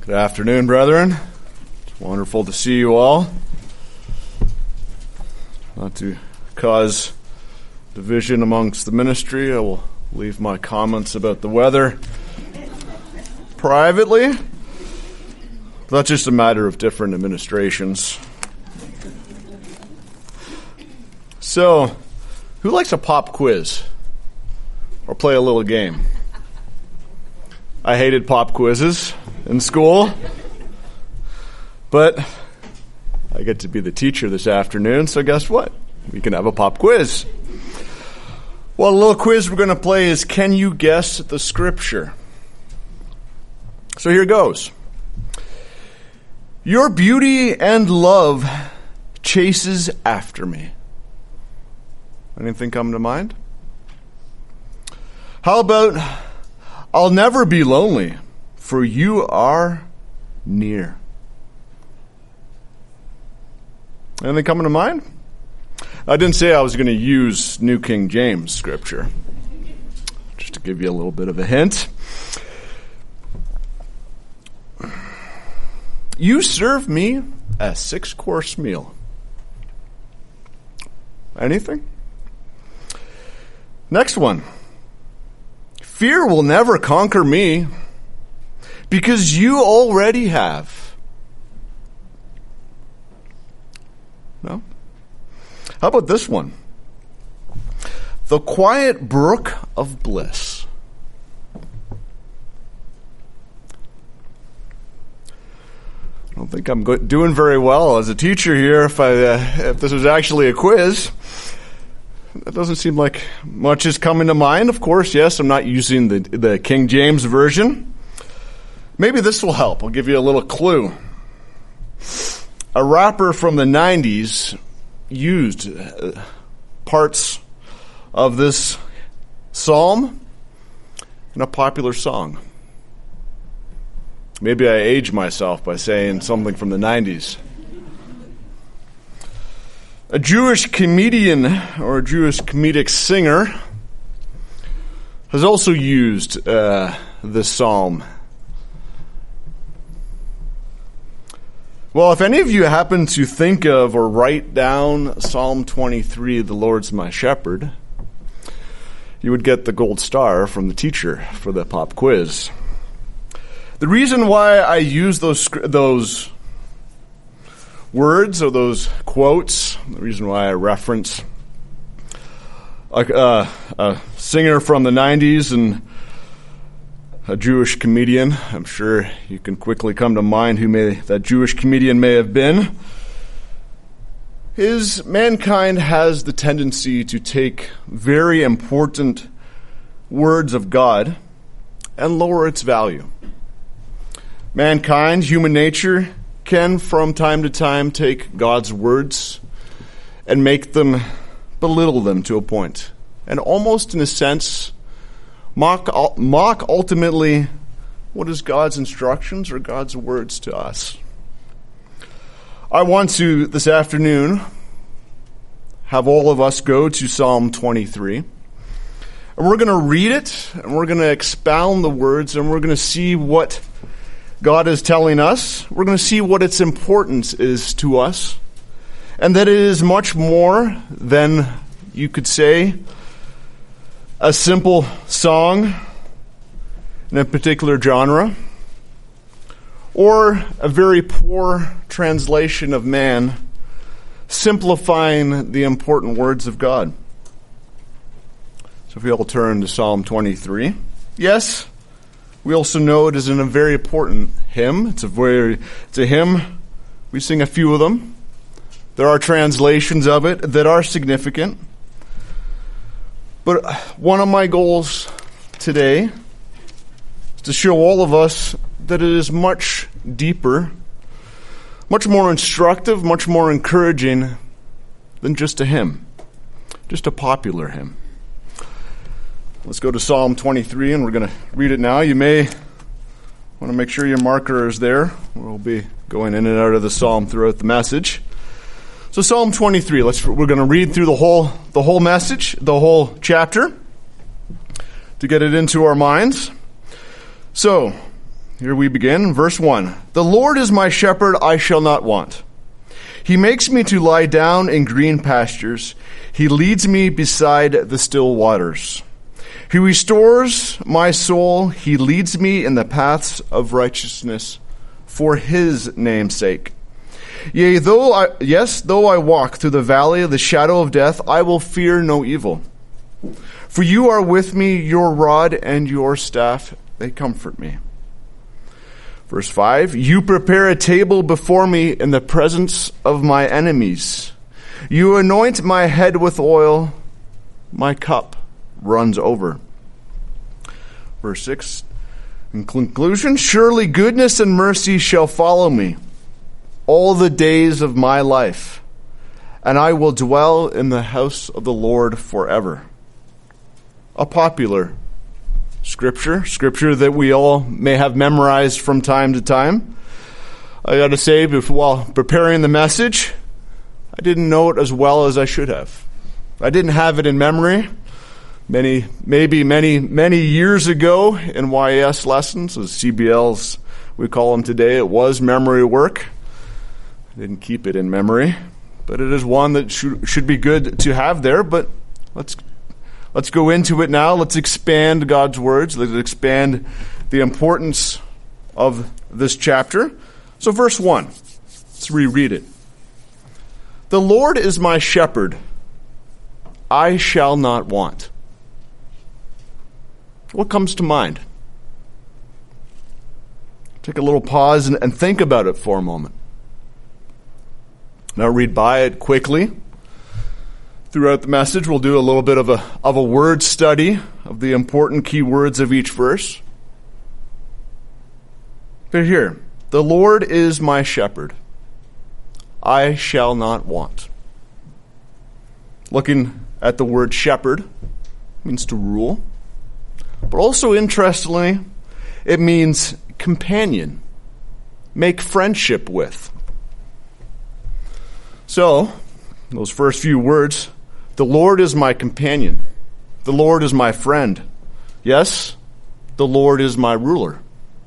Good afternoon, brethren. It's wonderful to see you all. Not to cause division amongst the ministry, I will leave my comments about the weather privately. That's just a matter of different administrations. So, who likes a pop quiz? Or play a little game? I hated pop quizzes in school, but I get to be the teacher this afternoon, so guess what? We can have a pop quiz. Well, the little quiz we're going to play is, can you guess the scripture? So here goes. Your beauty and love chases after me. Anything come to mind? How about, I'll never be lonely, for you are near. Anything coming to mind? I didn't say I was going to use New King James scripture. Just to give you a little bit of a hint. You serve me a 6-course meal. Anything? Next one. Fear will never conquer me because you already have. No? How about this one? The quiet brook of bliss. I don't think I'm doing very well as a teacher here if this was actually a quiz. It doesn't seem like much is coming to mind. Of course, yes, I'm not using the King James Version. Maybe this will help. I'll give you a little clue. A rapper from the 90s used parts of this psalm in a popular song. Maybe I age myself by saying something from the 90s. A Jewish comedian or a Jewish comedic singer has also used this psalm. Well, if any of you happen to think of or write down Psalm 23, the Lord's my shepherd, you would get the gold star from the teacher for the pop quiz. The reason why I use those words or those quotes, the reason why I reference a singer from the 90s and a Jewish comedian, I'm sure you can quickly come to mind who that Jewish comedian may have been, is mankind has the tendency to take very important words of God and lower its value. Mankind, human nature, can from time to time take God's words and belittle them to a point, and almost in a sense mock ultimately what is God's instructions or God's words to us. I want to this afternoon have all of us go to Psalm 23, and we're going to read it, and we're going to expound the words, and we're going to see what God is telling us. We're going to see what its importance is to us, and that it is much more than, you could say, a simple song in a particular genre, or a very poor translation of man simplifying the important words of God. So if we all turn to Psalm 23. Yes, we also know it is in a very important hymn. It's a hymn. We sing a few of them. There are translations of it that are significant. But one of my goals today is to show all of us that it is much deeper, much more instructive, much more encouraging than just a hymn, just a popular hymn. Let's go to Psalm 23, and we're going to read it now. You may want to make sure your marker is there. We'll be going in and out of the psalm throughout the message. So Psalm 23, we're going to read through the whole message, the whole chapter, to get it into our minds. So, Here we begin, verse 1. The Lord is my shepherd, I shall not want. He makes me to lie down in green pastures. He leads me beside the still waters. He restores my soul. He leads me in the paths of righteousness for his name's sake. Yea, though I walk through the valley of the shadow of death, I will fear no evil. For you are with me, your rod and your staff, they comfort me. Verse 5, you prepare a table before me in the presence of my enemies. You anoint my head with oil, my cup runs over. Verse 6, in conclusion, surely goodness and mercy shall follow me all the days of my life, and I will dwell in the house of the Lord forever. A popular scripture that we all may have memorized from time to time. I got to say, while preparing the message, I didn't know it as well as I should have. I didn't have it in memory. Many years ago in YAS lessons, as CBLs we call them today, it was memory work. I didn't keep it in memory, but it is one that should be good to have there. But let's go into it now. Let's expand God's words. Let's expand the importance of this chapter. So verse 1, let's reread it. The Lord is my shepherd, I shall not want. What comes to mind? Take a little pause and think about it for a moment. Now read by it quickly. Throughout the message, we'll do a little bit of a word study of the important key words of each verse. But here, the Lord is my shepherd, I shall not want. Looking at the word shepherd, means to rule. But also, interestingly, it means companion, make friendship with. So, those first few words, the Lord is my companion. The Lord is my friend. Yes, the Lord is my ruler.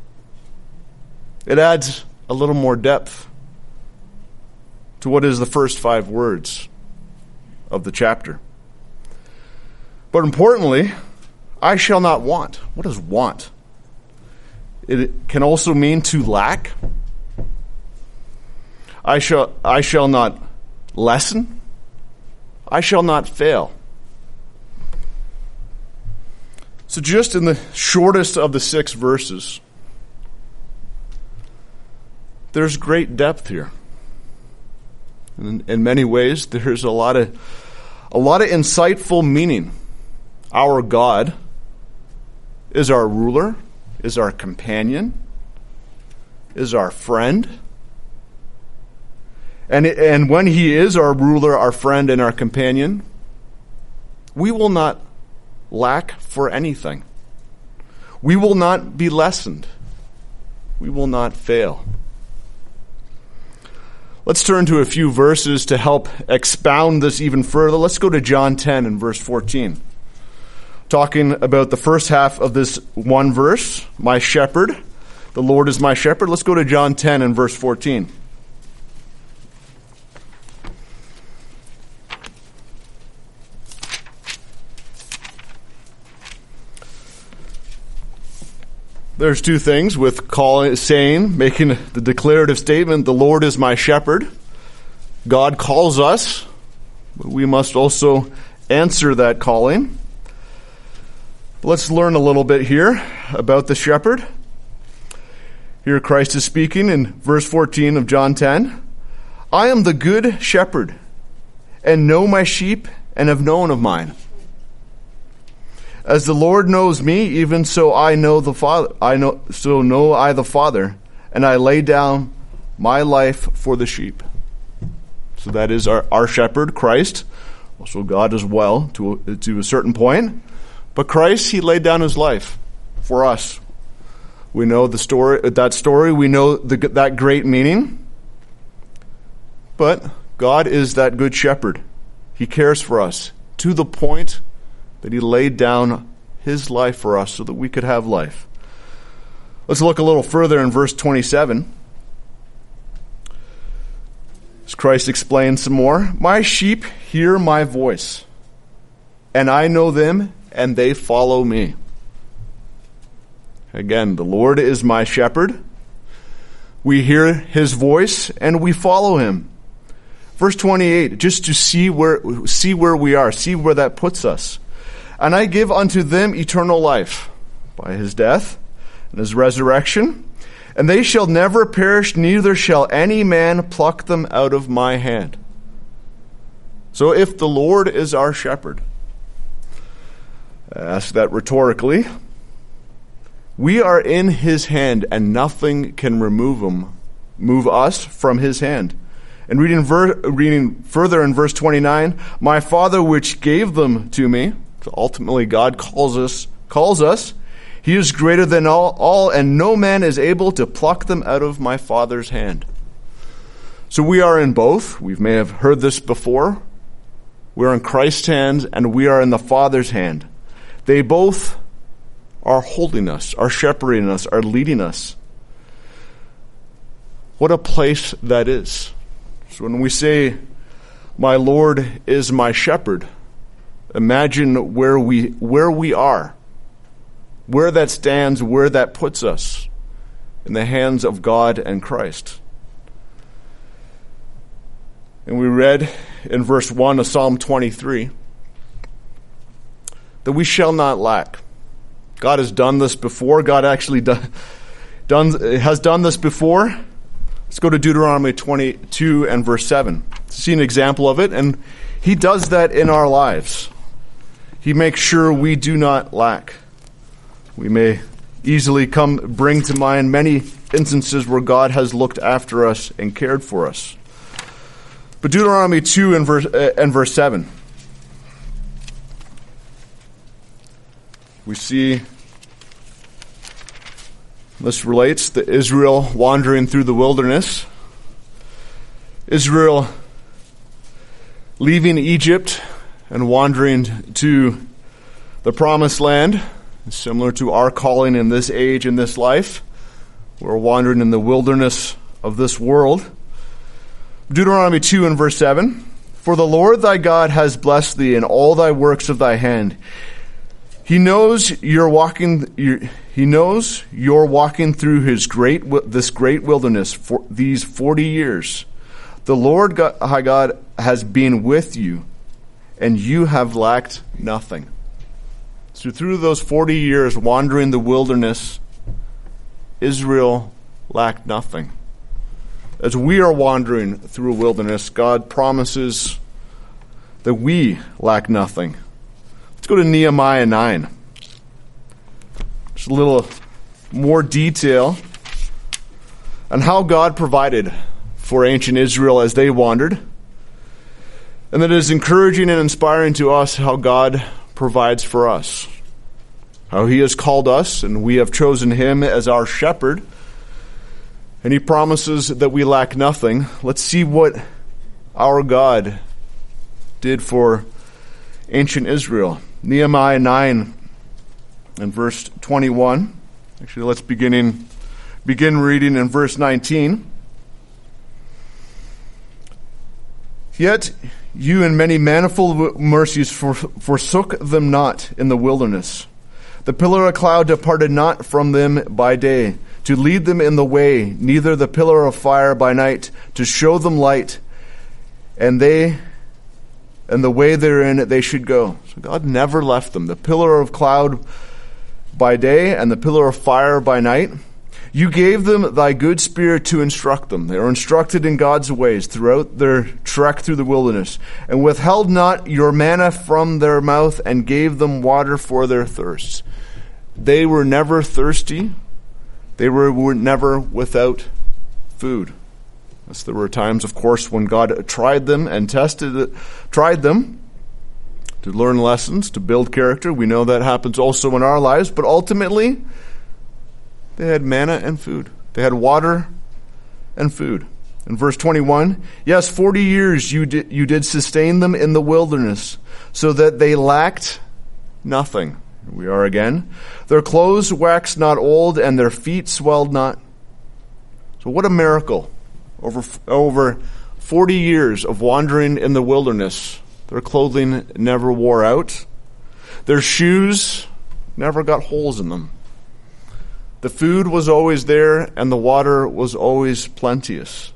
It adds a little more depth to what is the first 5 words of the chapter. But importantly, I shall not want. What is want? It can also mean to lack. I shall not lessen. I shall not fail. So just in the shortest of the 6 verses, there's great depth here. In many ways, there's a lot of insightful meaning. Our God is our ruler, is our companion, is our friend. And when he is our ruler, our friend, and our companion, we will not lack for anything. We will not be lessened. We will not fail. Let's turn to a few verses to help expound this even further. Let's go to John 10 and verse 14. Talking about the first half of this one verse, my shepherd. The Lord is my shepherd. Let's go to John 10 and verse 14. There's 2 things with making the declarative statement, the Lord is my shepherd. God calls us, but we must also answer that calling. Let's learn a little bit here about the shepherd. Here Christ is speaking in verse 14 of John 10. I am the good shepherd, and know my sheep, and have known of mine. As the Lord knows me, even so I know the Father. So know I the Father, and I lay down my life for the sheep. So that is our shepherd, Christ. Also God as well, to a certain point. But Christ, he laid down his life for us. We know that story. We know that great meaning. But God is that good shepherd. He cares for us to the point that he laid down his life for us so that we could have life. Let's look a little further in verse 27. As Christ explains some more, "My sheep hear my voice, and I know them, and they follow me." Again, the Lord is my shepherd. We hear his voice, and we follow him. Verse 28, just to see where we are, see where that puts us. "And I give unto them eternal life by his death and his resurrection, and they shall never perish, neither shall any man pluck them out of my hand." So if the Lord is our shepherd, I ask that rhetorically, we are in his hand, and nothing can move us from his hand. And reading further in verse 29, "My Father which gave them to me," so ultimately God calls us, "he is greater than all, and no man is able to pluck them out of my Father's hand." So we are in both. We may have heard this before. We're in Christ's hands, and we are in the Father's hand. They both are holding us, are shepherding us, are leading us. What a place that is. So when we say, "My Lord is my shepherd," imagine where we are, where that stands, where that puts us, in the hands of God and Christ. And we read in verse 1 of Psalm 23 that we shall not lack. God has done this before. God actually has done this before. Let's go to Deuteronomy 22 and verse 7 to see an example of it. And he does that in our lives. He makes sure we do not lack. We may easily bring to mind many instances where God has looked after us and cared for us. But Deuteronomy 2 and verse 7. We see this relates to Israel wandering through the wilderness. Israel leaving Egypt and wandering to the promised land, similar to our calling in this age, in this life. We're wandering in the wilderness of this world. Deuteronomy 2 and verse 7. "For the Lord thy God has blessed thee in all thy works of thy hand. He knows you're walking through this great wilderness for these 40 years. The Lord God has been with you, and you have lacked nothing." So through those 40 years wandering the wilderness, Israel lacked nothing. As we are wandering through a wilderness, God promises that we lack nothing. Let's go to Nehemiah 9. Just a little more detail on how God provided for ancient Israel as they wandered. And that is encouraging and inspiring to us how God provides for us. How he has called us, and we have chosen him as our shepherd. And he promises that we lack nothing. Let's see what our God did for ancient Israel. Nehemiah 9 and verse 21. Actually, let's begin reading in verse 19. "Yet you in many manifold mercies forsook them not in the wilderness. The pillar of cloud departed not from them by day, to lead them in the way, neither the pillar of fire by night, to show them light, and the way therein they should go." So God never left them. The pillar of cloud by day and the pillar of fire by night. "You gave them thy good spirit to instruct them." They were instructed in God's ways throughout their trek through the wilderness. "And withheld not your manna from their mouth, and gave them water for their thirsts." They were never thirsty. They were never without food. Yes, there were times, of course, when God tried them and tried them to learn lessons, to build character. We know that happens also in our lives, but ultimately, they had manna and food. They had water and food. In verse 21, "Yes, 40 years you did sustain them in the wilderness, so that they lacked nothing." We are again. Their clothes waxed not old, and their feet swelled not. So what a miracle. Over 40 years of wandering in the wilderness, their clothing never wore out. Their shoes never got holes in them. The food was always there, and the water was always plenteous.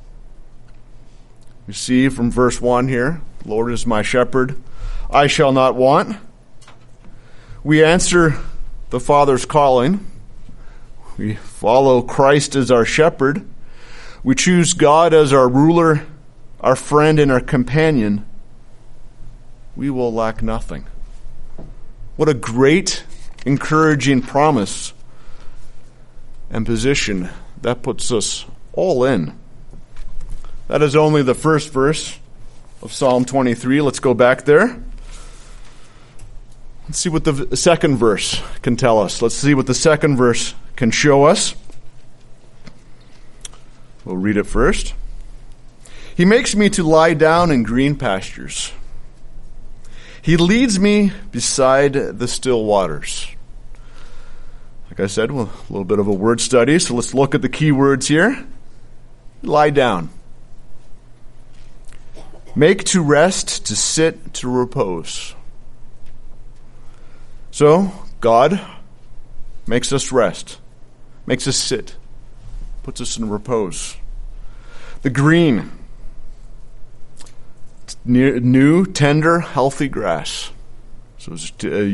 You see from verse 1 here, "The Lord is my shepherd, I shall not want." We answer the Father's calling. We follow Christ as our shepherd. We choose God as our ruler, our friend, and our companion. We will lack nothing. What a great, encouraging promise and position that puts us all in. That is only the first verse of Psalm 23. Let's go back there. Let's see what the second verse can tell us. Let's see what the second verse can show us. We'll read it first. "He makes me to lie down in green pastures. He leads me beside the still waters." Like I said, well, a little bit of a word study, so let's look at the key words here. Lie down. Make to rest, to sit, to repose. So, God makes us rest, makes us sit, puts us in repose. The green, new, tender, healthy grass. So it's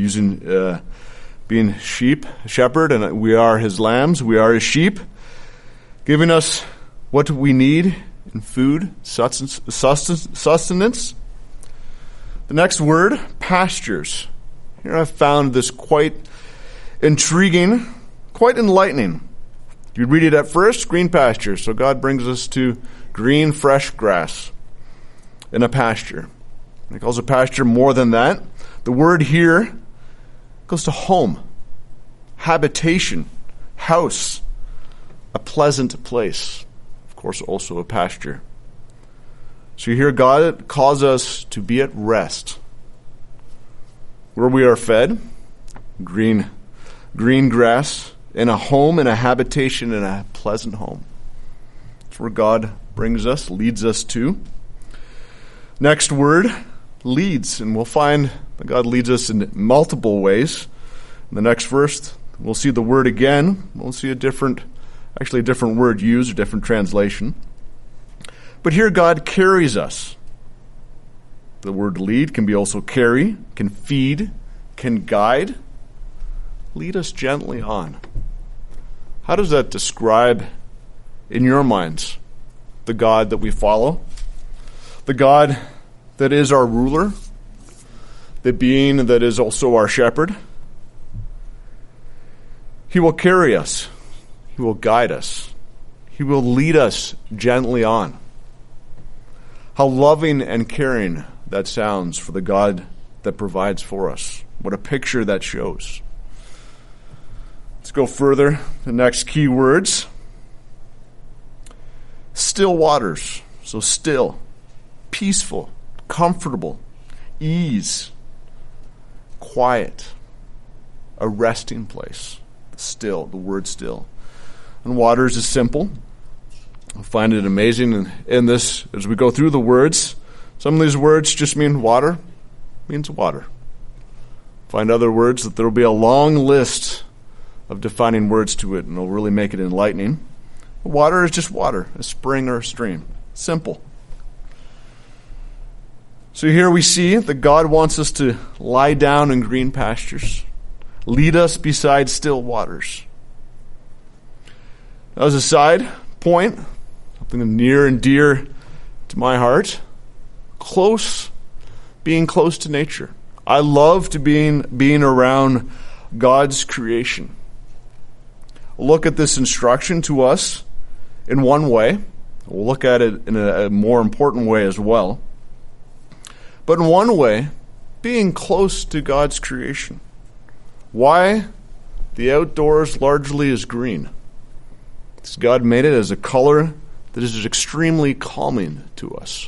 being shepherd, and we are his lambs, we are his sheep, giving us what we need in food, sustenance. The next word, pastures. Here I've found this quite intriguing, quite enlightening. You read it at first, green pastures. So God brings us to green, fresh grass in a pasture. He calls a pasture more than that. The word here goes to home, habitation, house, a pleasant place. Of course, also a pasture. So here God calls us to be at rest, where we are fed, green grass, in a home, in a habitation, in a pleasant home. That's where God brings us, leads us to. Next word, leads. And we'll find that God leads us in multiple ways. In the next verse, we'll see the word again. We'll see a different word used, a different translation. But here God carries us. The word lead can be also carry, can feed, can guide. Lead us gently on. How does that describe, in your minds, the God that we follow? The God that is our ruler? The being that is also our shepherd? He will carry us. He will guide us. He will lead us gently on. How loving and caring that sounds for the God that provides for us. What a picture that shows. Let's go further. The next key words. Still waters. So still, peaceful, comfortable, ease, quiet, a resting place. Still, the word still. And waters is simple. I find it amazing in this, as we go through the words, some of these words just mean water, means water. Find other words that there will be a long list of defining words to it, and it'll really make it enlightening. Water is just water, a spring or a stream. Simple. So here we see that God wants us to lie down in green pastures, lead us beside still waters. As a side point, something near and dear to my heart, being close to nature. I love to being around God's creation. Look at this instruction to us in one way. We'll look at it in a more important way as well. But in one way, being close to God's creation. Why? The outdoors largely is green. Because God made it as a color that is extremely calming to us.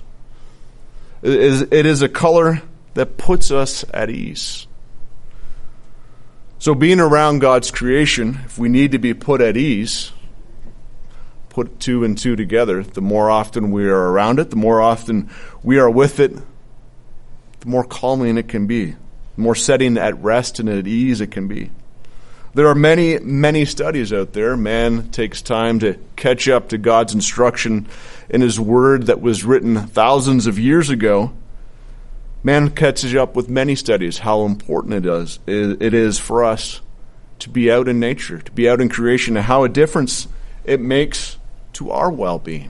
It is a color that puts us at ease. So being around God's creation, if we need to be put at ease, put two and two together, the more often we are around it, the more often we are with it, the more calming it can be, the more setting at rest and at ease it can be. There are many, many studies out there. Man takes time to catch up to God's instruction in His Word that was written thousands of years ago. Man catches up with many studies how important it is for us to be out in nature, to be out in creation, and how a difference it makes to our well-being.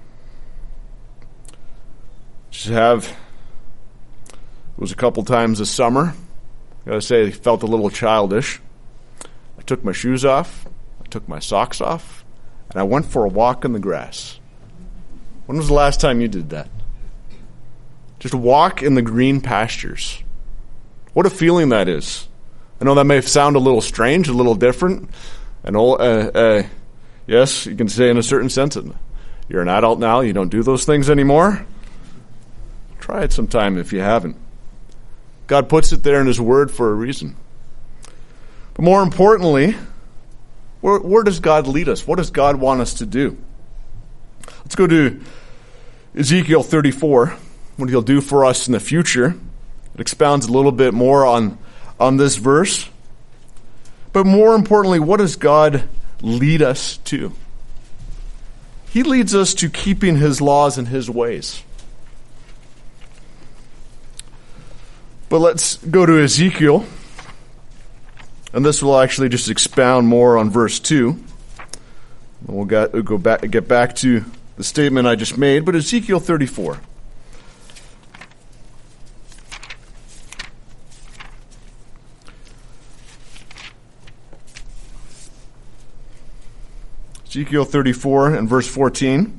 It was a couple times this summer. I gotta say, I felt a little childish. I took my shoes off, I took my socks off, and I went for a walk in the grass. When was the last time you did that? Just walk in the green pastures. What a feeling that is. I know that may sound a little strange, a little different. And yes, you can say in a certain sense that you're an adult now, you don't do those things anymore. Try it sometime if you haven't. God puts it there in His Word for a reason. But more importantly, where does God lead us? What does God want us to do? Let's go to Ezekiel 34, what He'll do for us in the future. It expounds a little bit more on this verse. But more importantly, what does God lead us to? He leads us to keeping His laws and His ways. But let's go to Ezekiel. And this will actually just expound more on verse 2. We'll get back to the statement I just made, but Ezekiel 34. Ezekiel 34 and verse 14.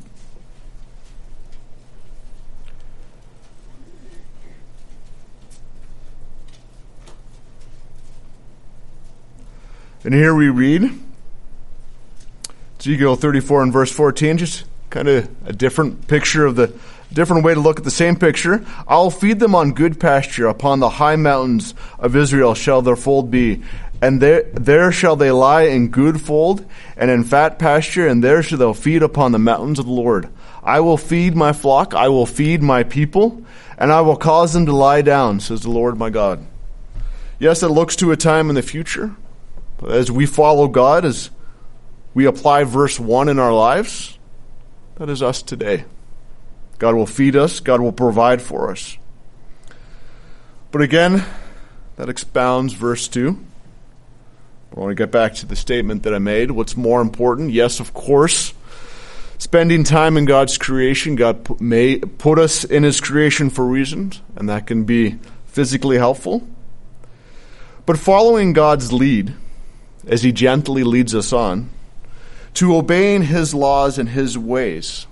And here we read, Ezekiel 34 and verse 14, just kind of a different picture of the different way to look at the same picture. I'll feed them on good pasture. Upon the high mountains of Israel shall their fold be. And there shall they lie in good fold and in fat pasture, and there shall they feed upon the mountains of the Lord. I will feed my flock, I will feed my people, and I will cause them to lie down, says the Lord my God. Yes, it looks to a time in the future. As we follow God, as we apply verse 1 in our lives, that is us today. God will feed us. God will provide for us. But again, that expounds verse 2. I want to get back to the statement that I made. What's more important? Yes, of course, spending time in God's creation. God may put us in His creation for reasons, and that can be physically helpful. But following God's lead, as He gently leads us on, to obeying His laws and His ways,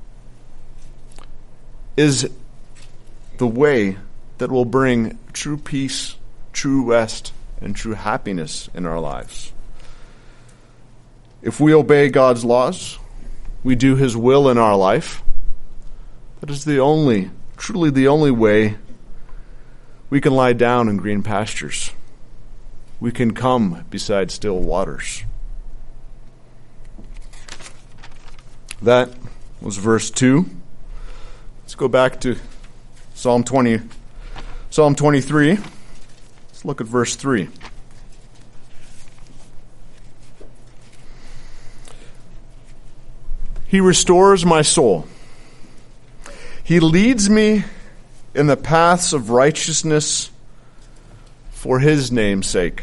is the way that will bring true peace, true rest, and true happiness in our lives. If we obey God's laws, we do His will in our life, that is truly the only way we can lie down in green pastures. We can come beside still waters. That was verse 2. Let's go back to Psalm 23. Let's look at verse 3. He restores my soul. He leads me in the paths of righteousness for His name's sake.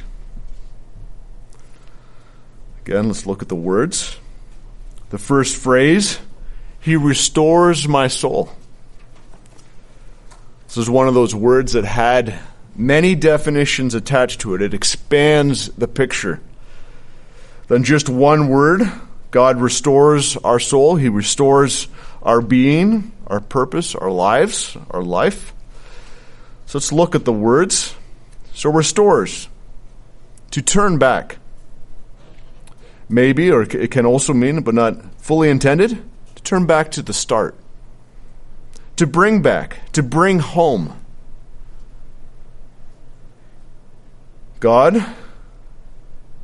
Again, let's look at the words. The first phrase, He restores my soul. This is one of those words that had many definitions attached to it. It expands the picture. Than just one word, God restores our soul. He restores our being, our purpose, our lives, our life. So let's look at the words. So restores, to turn back. Maybe, or it can also mean, but not fully intended, to turn back to the start. To bring back, to bring home. God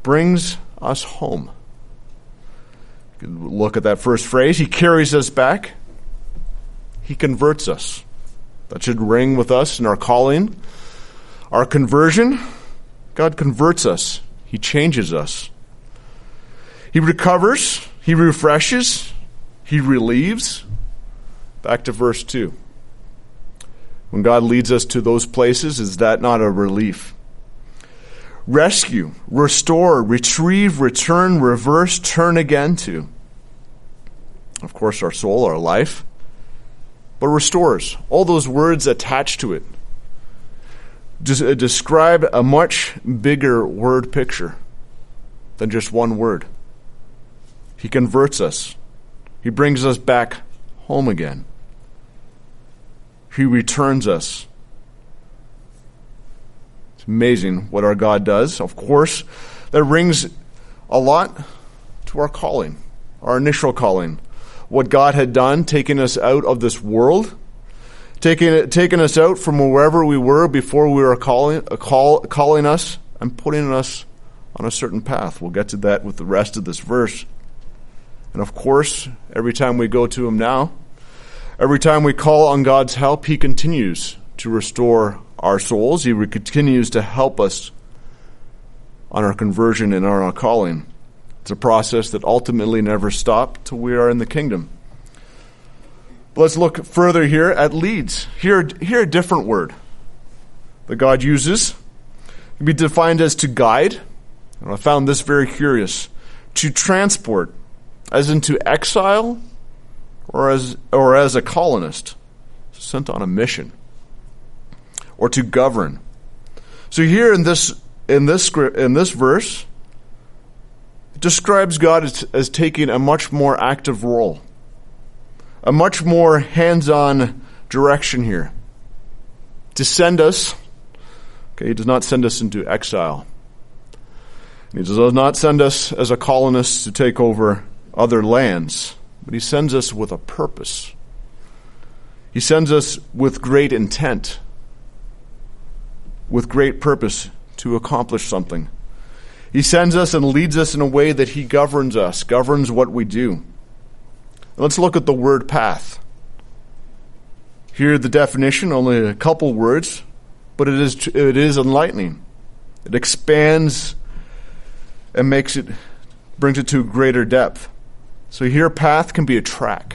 brings us home. You can look at that first phrase. He carries us back. He converts us. That should ring with us in our calling. Our conversion, God converts us. He changes us. He recovers. He refreshes. He relieves. Back to verse 2. When God leads us to those places, is that not a relief? Rescue, restore, retrieve, return, reverse, turn again to. Of course, our soul, our life. But restores. All those words attached to it describe a much bigger word picture than just one word. He converts us. He brings us back home again. He returns us. It's amazing what our God does. Of course, that rings a lot to our calling, our initial calling. What God had done, taking us out of this world, taking us out from wherever we were before we were calling us and putting us on a certain path. We'll get to that with the rest of this verse. And of course, every time we go to Him now, every time we call on God's help, He continues to restore our souls. He continues to help us on our conversion and on our calling. It's a process that ultimately never stops till we are in the kingdom. But let's look further here at leads. Here a different word that God uses. It can be defined as to guide. And I found this very curious. To transport, as into exile, or as a colonist, sent on a mission. Or to govern. So here in this verse, it describes God as taking a much more active role, a much more hands-on direction here. To send us, He does not send us into exile. He does not send us as a colonist to take over other lands, but He sends us with a purpose. He sends us with great intent, with great purpose to accomplish something. He sends us and leads us in a way that He governs us, governs what we do. Let's look at the word path. Here the definition, only a couple words, but it is enlightening. It expands and brings it to greater depth. So here path can be a track.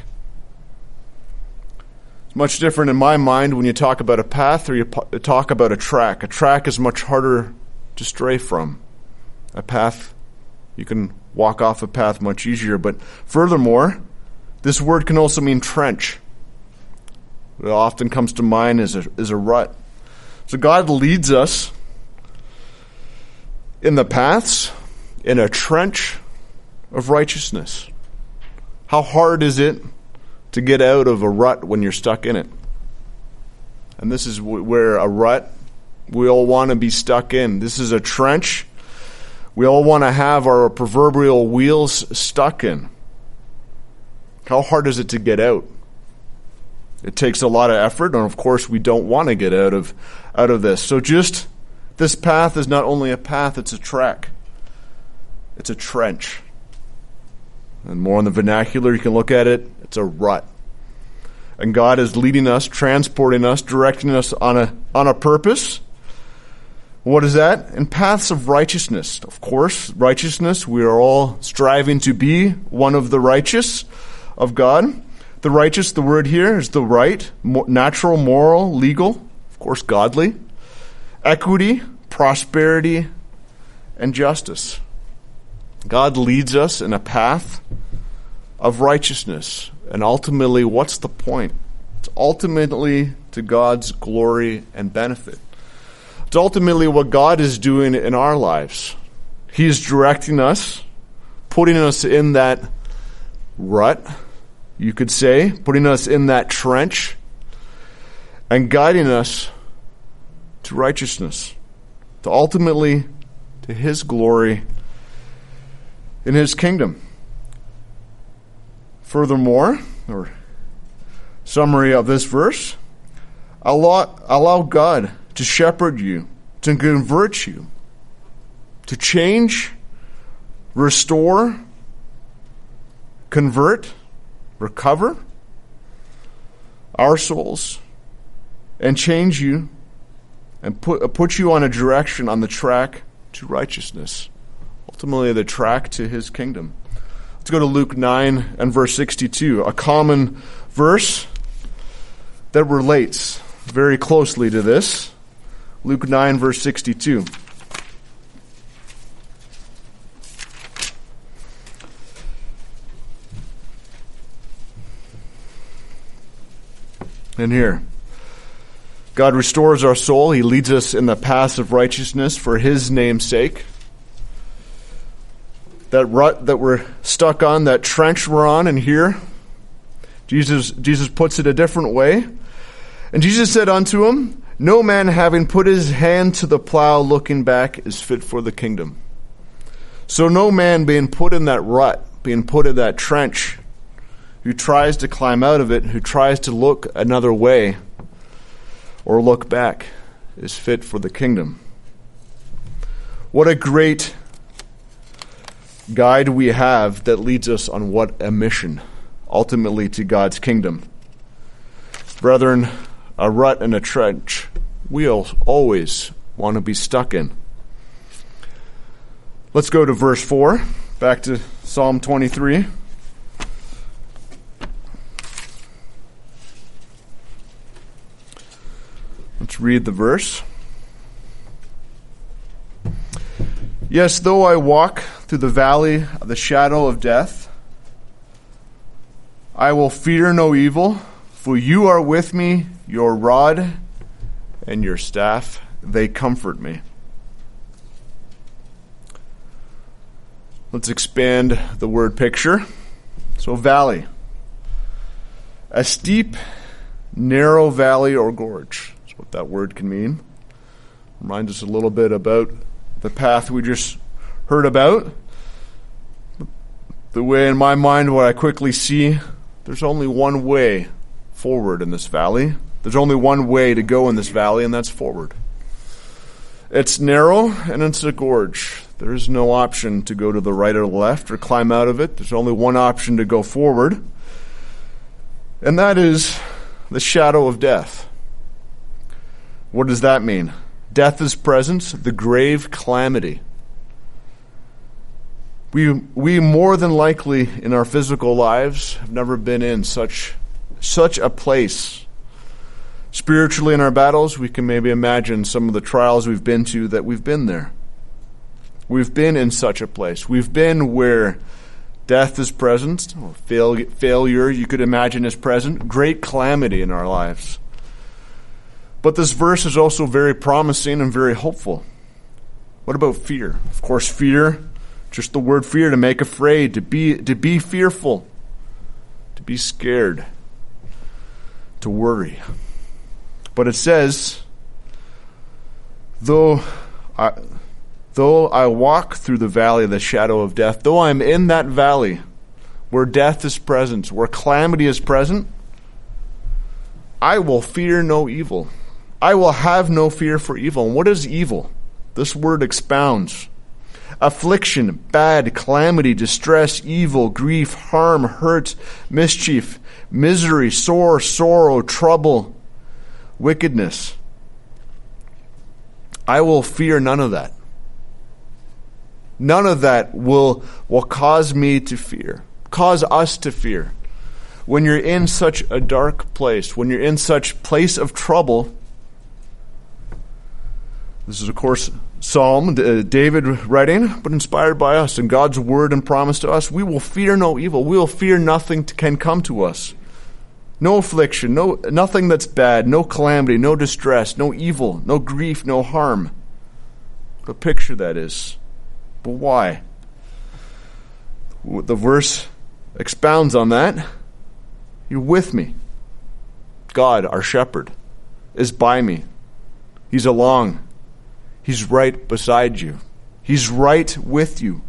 It's much different in my mind when you talk about a path or you talk about a track. A track is much harder to stray from. A path, you can walk off a path much easier. But furthermore, this word can also mean trench. What often comes to mind is a rut. So God leads us in the paths, in a trench of righteousness. How hard is it to get out of a rut when you're stuck in it? And this is where a rut we all want to be stuck in. This is a trench we all want to have our proverbial wheels stuck in. How hard is it to get out? It takes a lot of effort, and of course we don't want to get out of this. So just this path is not only a path, it's a track. It's a trench. And more in the vernacular, you can look at it, it's a rut. And God is leading us, transporting us, directing us on a purpose. What is that? In paths of righteousness. Of course, righteousness, we are all striving to be one of the righteous of God. The righteous, the word here is the right, natural, moral, legal, of course, godly, equity, prosperity, and justice. God leads us in a path of righteousness. And ultimately, what's the point? It's ultimately to God's glory and benefit. It's ultimately what God is doing in our lives. He is directing us, putting us in that rut, you could say, putting us in that trench, and guiding us to righteousness, to ultimately to His glory in His kingdom. Furthermore, or summary of this verse, allow God to shepherd you, to convert you, to change restore, convert, recover our souls, and change you and put you on a direction, on the track to righteousness. Ultimately, the track to his kingdom. Let's go to Luke 9 and verse 62, a common verse that relates very closely to this. Luke 9, verse 62. And here, God restores our soul. He leads us in the paths of righteousness for his name's sake. That rut that we're stuck on, that trench we're on, and here, Jesus puts it a different way. And Jesus said unto him, no man having put his hand to the plow looking back is fit for the kingdom. So no man being put in that rut, being put in that trench, who tries to climb out of it, who tries to look another way or look back, is fit for the kingdom. What a great guide we have that leads us on what a mission, ultimately to God's kingdom. Brethren, a rut and a trench we'll always want to be stuck in. Let's go to verse 4, back to Psalm 23. Let's read the verse. Yes, though I walk through the valley of the shadow of death, I will fear no evil, for you are with me, your rod and your staff, they comfort me. Let's expand the word picture. So valley. A steep, narrow valley or gorge. That's what that word can mean. Reminds us a little bit about the path we just heard about. The way in my mind, what I quickly see, there's only one way forward in this valley. There's only one way to go in this valley, and that's forward. It's narrow, and it's a gorge. There is no option to go to the right or the left or climb out of it. There's only one option to go forward, and that is the shadow of death. What does that mean? Death is presence, the grave calamity. We more than likely in our physical lives have never been in such a place. Spiritually in our battles, we can maybe imagine some of the trials we've been to that we've been there. We've been in such a place. We've been where death is present, or failure you could imagine is present, great calamity in our lives. But this verse is also very promising and very hopeful. What about fear? Of course, fear, just the word fear, to make afraid, to be fearful, to be scared, to worry. But it says, though I walk through the valley of the shadow of death, though I'm in that valley where death is present, where calamity is present, I will fear no evil. I will have no fear for evil. And what is evil? This word expounds. Affliction, bad, calamity, distress, evil, grief, harm, hurt, mischief, misery, sore, sorrow, trouble, wickedness. I will fear none of that. None of that will cause me to fear, cause us to fear. When you're in such a dark place, when you're in such place of trouble, this is, of course, Psalm, David writing, but inspired by us and God's word and promise to us, we will fear no evil. We will fear nothing can come to us. No affliction, nothing that's bad, no calamity, no distress, no evil, no grief, no harm. What a picture that is. But why? The verse expounds on that. You're with me. God, our shepherd, is by me. He's along. He's right beside you. He's right with you.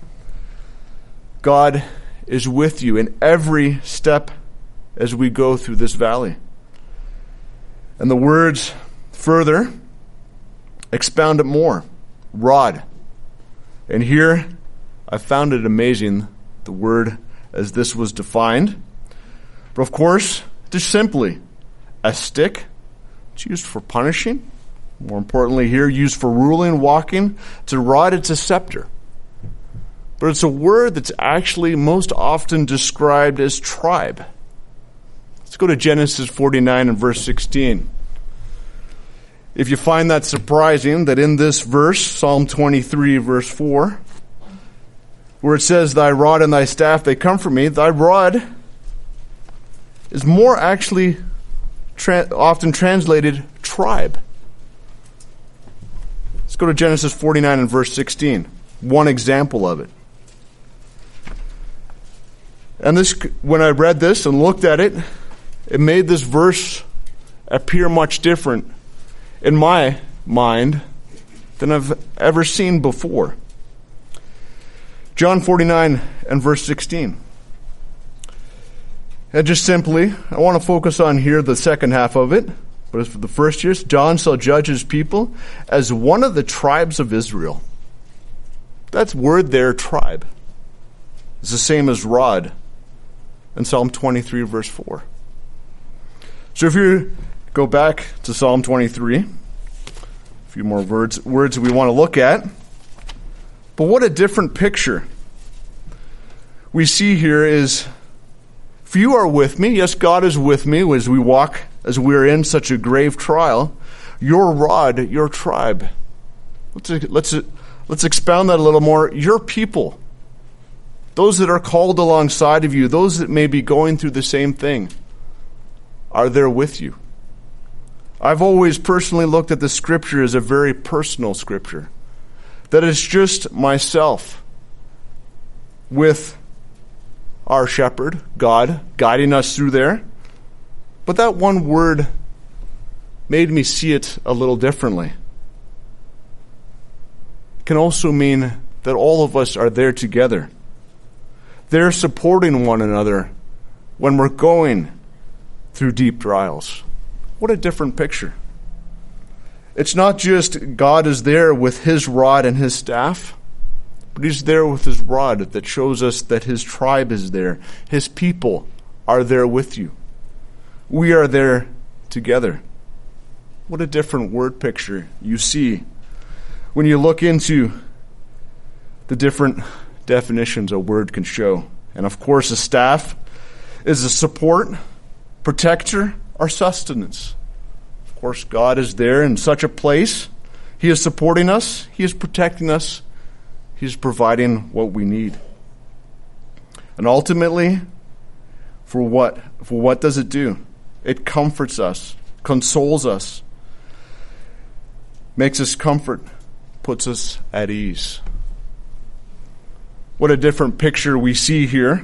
God is with you in every step as we go through this valley. And the words further expound it more. Rod. And here, I found it amazing, the word as this was defined. But of course, just simply a stick. It's used for punishing. More importantly here, used for ruling, walking. It's a rod, it's a scepter. But it's a word that's actually most often described as tribe. Let's go to Genesis 49 and verse 16. If you find that surprising, that in this verse, Psalm 23, verse 4, where it says, "Thy rod and thy staff, they comfort me," thy rod is more actually often translated tribe. Let's go to Genesis 49 and verse 16. One example of it. And this, when I read this and looked at it, it made this verse appear much different in my mind than I've ever seen before. John 49 and verse 16. And just simply, I want to focus on here the second half of it. But as for the first years, John shall judge his people as one of the tribes of Israel. That word there, tribe, is the same as rod in Psalm 23 verse 4. So if you go back to Psalm 23, a few more words we want to look at. But what a different picture we see here is, if you are with me, yes, God is with me as we walk, as we're in such a grave trial, your rod, your tribe. Let's expound that a little more. Your people, those that are called alongside of you, those that may be going through the same thing, are there with you. I've always personally looked at the scripture as a very personal scripture. That it's just myself with our shepherd, God, guiding us through there. But that one word made me see it a little differently. It can also mean that all of us are there together. They're supporting one another when we're going through deep trials. What a different picture. It's not just God is there with his rod and his staff, but he's there with his rod that shows us that his tribe is there. His people are there with you. We are there together. What a different word picture you see when you look into the different definitions a word can show. And of course, a staff is a support, protector, or sustenance. Of course, God is there in such a place. He is supporting us. He is protecting us. He is providing what we need. And ultimately, for what? For what does it do? It comforts us, consoles us, makes us comfort, puts us at ease. What a different picture we see here.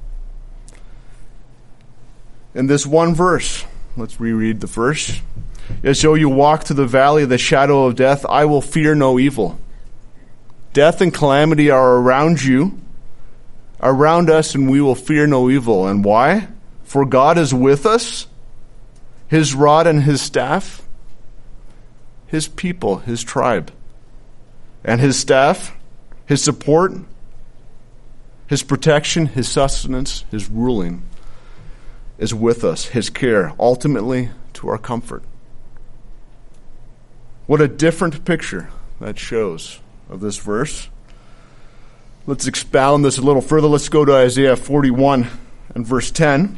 In this one verse, let's reread the verse. Yes, though you walk through the valley of the shadow of death, I will fear no evil. Death and calamity are around you, around us, and we will fear no evil. And why? For God is with us, his rod and his staff, his people, his tribe, and his staff, his support, his protection, his sustenance, his ruling is with us, his care, ultimately to our comfort. What a different picture that shows of this verse. Let's expound this a little further. Let's go to Isaiah 41 and verse 10.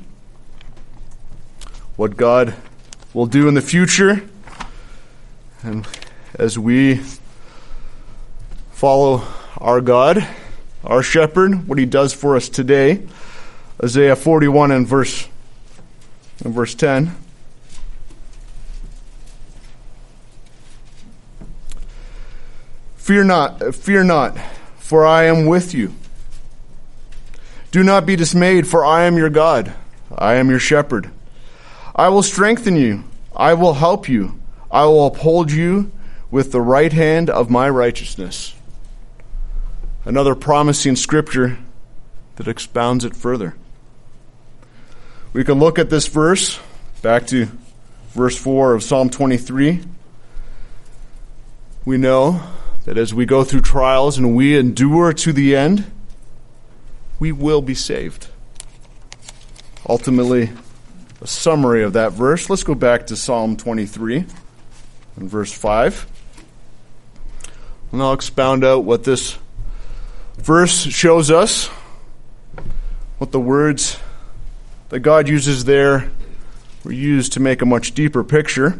What God will do in the future, and as we follow our God, our shepherd, what he does for us today. Isaiah 41 and verse 10. Fear not, for I am with you. Do not be dismayed, for I am your God. I am your shepherd. I will strengthen you. I will help you. I will uphold you with the right hand of my righteousness. Another promising scripture that expounds it further. We can look at this verse, back to verse 4 of Psalm 23. We know that as we go through trials and we endure to the end, we will be saved. Ultimately, a summary of that verse. Let's go back to Psalm 23 and verse 5. And I'll expound out what this verse shows us, what the words that God uses there were used to make a much deeper picture.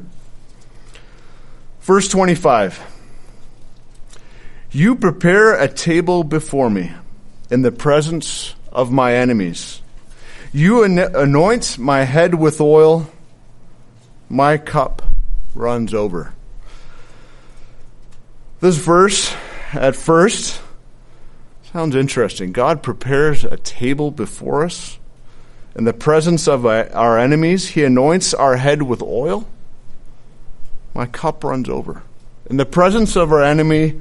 Verse 25. You prepare a table before me in the presence of my enemies. You anoint my head with oil. My cup runs over. This verse, at first, sounds interesting. God prepares a table before us in the presence of our enemies. He anoints our head with oil. My cup runs over. In the presence of our enemy,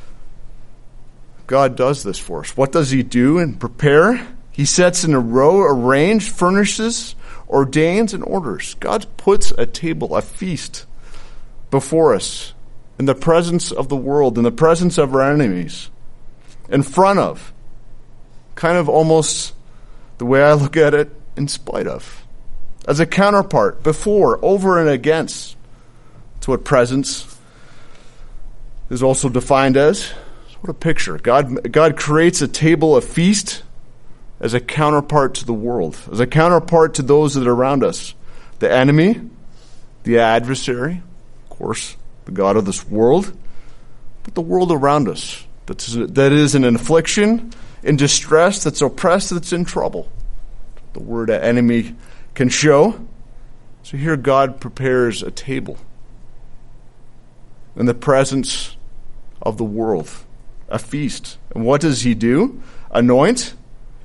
God does this for us. What does he do and prepare? He sets in a row, arranges, furnishes, ordains, and orders. God puts a table, a feast, before us in the presence of the world, in the presence of our enemies, in front of, kind of almost the way I look at it, in spite of, as a counterpart, before, over, and against. That's what presence is also defined as. What a picture. God creates a table, a feast, as a counterpart to the world, as a counterpart to those that are around us. The enemy, the adversary, of course, the God of this world, but the world around us that is in affliction, in distress, that's oppressed, that's in trouble. The word enemy can show. So here God prepares a table in the presence of the world, a feast. And what does he do? Anoint.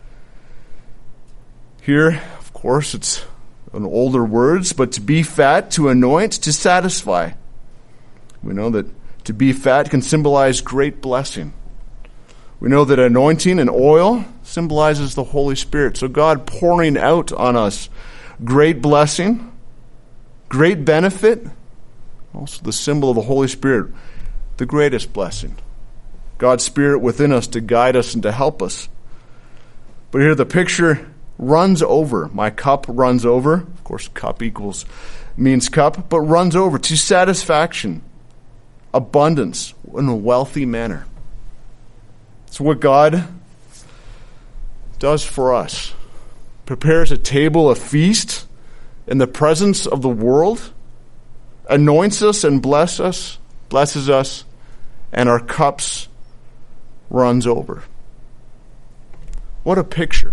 Here, of course, it's an older words, but to be fat, to anoint, to satisfy. We know that to be fat can symbolize great blessing. We know that anointing and oil symbolizes the Holy Spirit. So God pouring out on us great blessing, great benefit, also the symbol of the Holy Spirit, the greatest blessing. God's Spirit within us to guide us and to help us. But here the picture runs over. My cup runs over. Of course, cup means cup, but runs over to satisfaction, abundance, in a wealthy manner. It's what God does for us. Prepares a table, a feast, in the presence of the world, anoints us and blesses us, and our cups runs over. What a picture.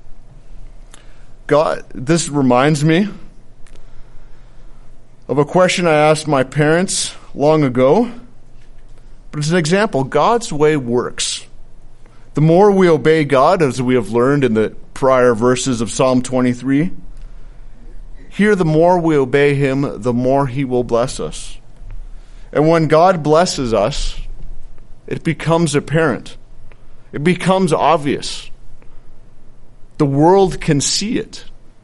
God, this reminds me of a question I asked my parents long ago, but it's an example. God's way works. The more we obey God, as we have learned in the prior verses of Psalm 23, here the more we obey him, the more he will bless us. And when God blesses us, it becomes apparent. It becomes obvious. The world can see it.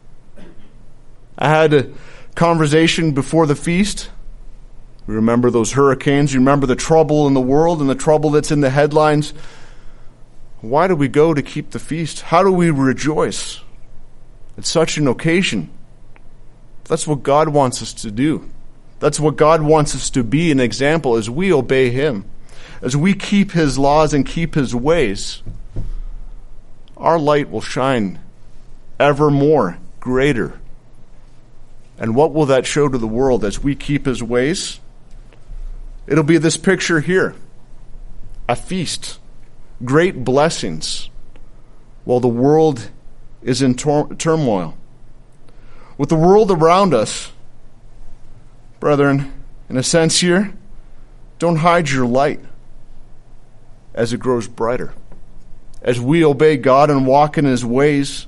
I had a conversation before the feast. We remember those hurricanes. You remember the trouble in the world and the trouble that's in the headlines. Why do we go to keep the feast? How do we rejoice at such an occasion? That's what God wants us to do. That's what God wants us to be, an example, as we obey him. As we keep his laws and keep his ways, our light will shine ever more, greater. And what will that show to the world as we keep his ways? It'll be this picture here. A feast. Great blessings. While the world is in turmoil. With the world around us, brethren, in a sense here, don't hide your light as it grows brighter. As we obey God and walk in his ways,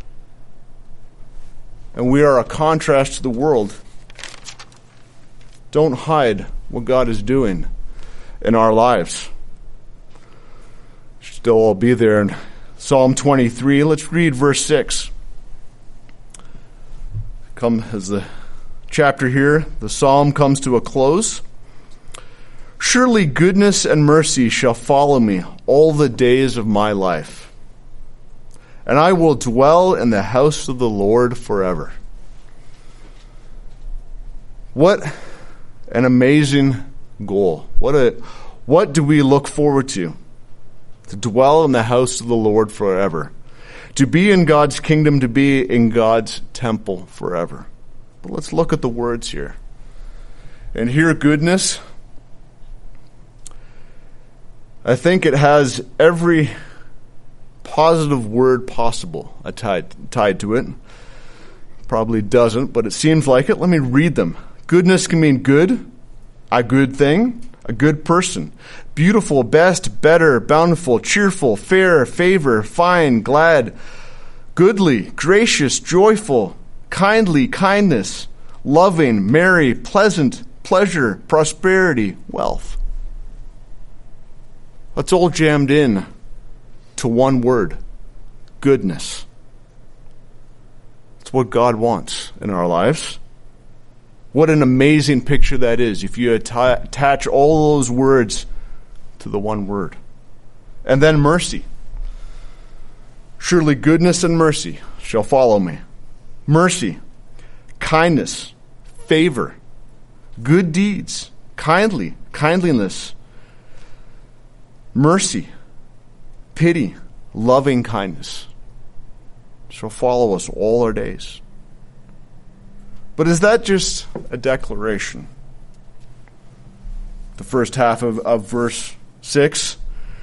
and we are a contrast to the world, don't hide what God is doing in our lives. Still all be there in Psalm 23. Let's read verse 6. Come as the chapter here, the psalm comes to a close. Surely goodness and mercy shall follow me all the days of my life, and I will dwell in the house of the Lord forever. What an amazing goal. What do we look forward to? To dwell in the house of the Lord forever. To be in God's kingdom, to be in God's temple forever. But let's look at the words here. And here, goodness, I think it has every positive word possible tied to it. Probably doesn't, but it seems like it. Let me read them. Goodness can mean good, a good thing, a good person. Beautiful, best, better, bountiful, cheerful, fair, favor, fine, glad, goodly, gracious, joyful, kindly, kindness, loving, merry, pleasant, pleasure, prosperity, wealth. That's all jammed in to one word, goodness. It's what God wants in our lives. What an amazing picture that is if you attach all those words to the one word. And then mercy. Surely goodness and mercy shall follow me. Mercy, kindness, favor, good deeds, kindliness, mercy, pity, loving kindness shall follow us all our days. But is that just a declaration? The first half of verse 6.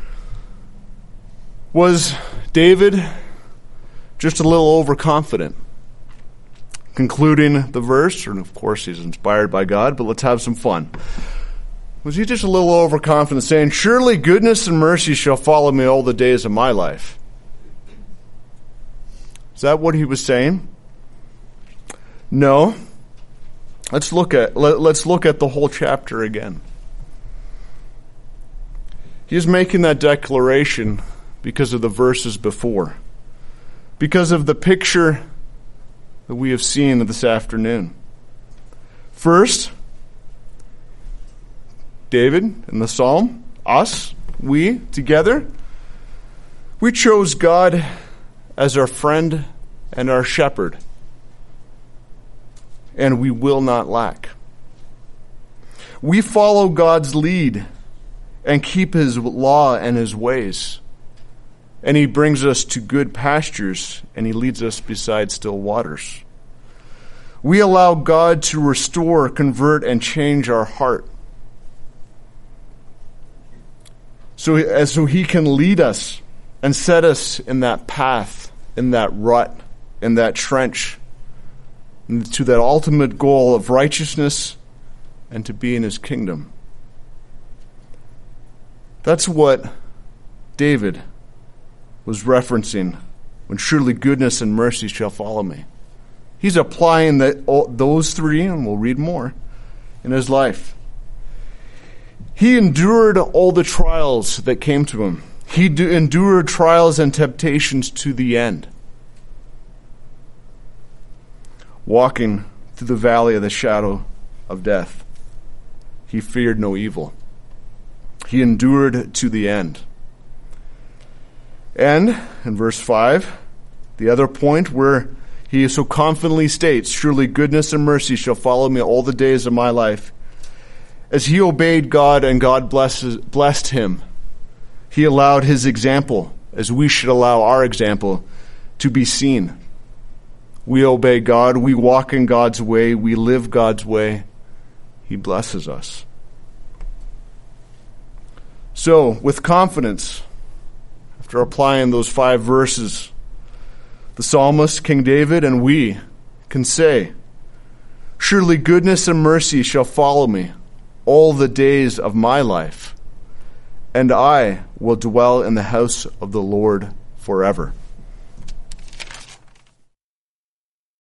Was David just a little overconfident? Concluding the verse, and of course he's inspired by God, but let's have some fun. Was he just a little overconfident, saying, surely goodness and mercy shall follow me all the days of my life? Is that what he was saying? No. Let's look at the whole chapter again. He's making that declaration because of the verses before, because of the picture that we have seen this afternoon. First, David in the psalm, us, we together, we chose God as our friend and our shepherd, and we will not lack. We follow God's lead and keep his law and his ways. And he brings us to good pastures, and he leads us beside still waters. We allow God to restore, convert, and change our heart, so he can lead us and set us in that path, in that rut, in that trench, to that ultimate goal of righteousness and to be in his kingdom. That's what David was referencing when surely goodness and mercy shall follow me. He's applying those three, and we'll read more, in his life. He endured all the trials that came to him. He endured trials and temptations to the end. Walking through the valley of the shadow of death, he feared no evil. He endured to the end. And in verse 5, the other point where he so confidently states, surely goodness and mercy shall follow me all the days of my life. As he obeyed God and God blessed him, he allowed his example, as we should allow our example, to be seen. We obey God, we walk in God's way, we live God's way. He blesses us. So, with confidence, after applying those 5 verses, the psalmist, King David, and we can say, surely goodness and mercy shall follow me all the days of my life, and I will dwell in the house of the Lord forever.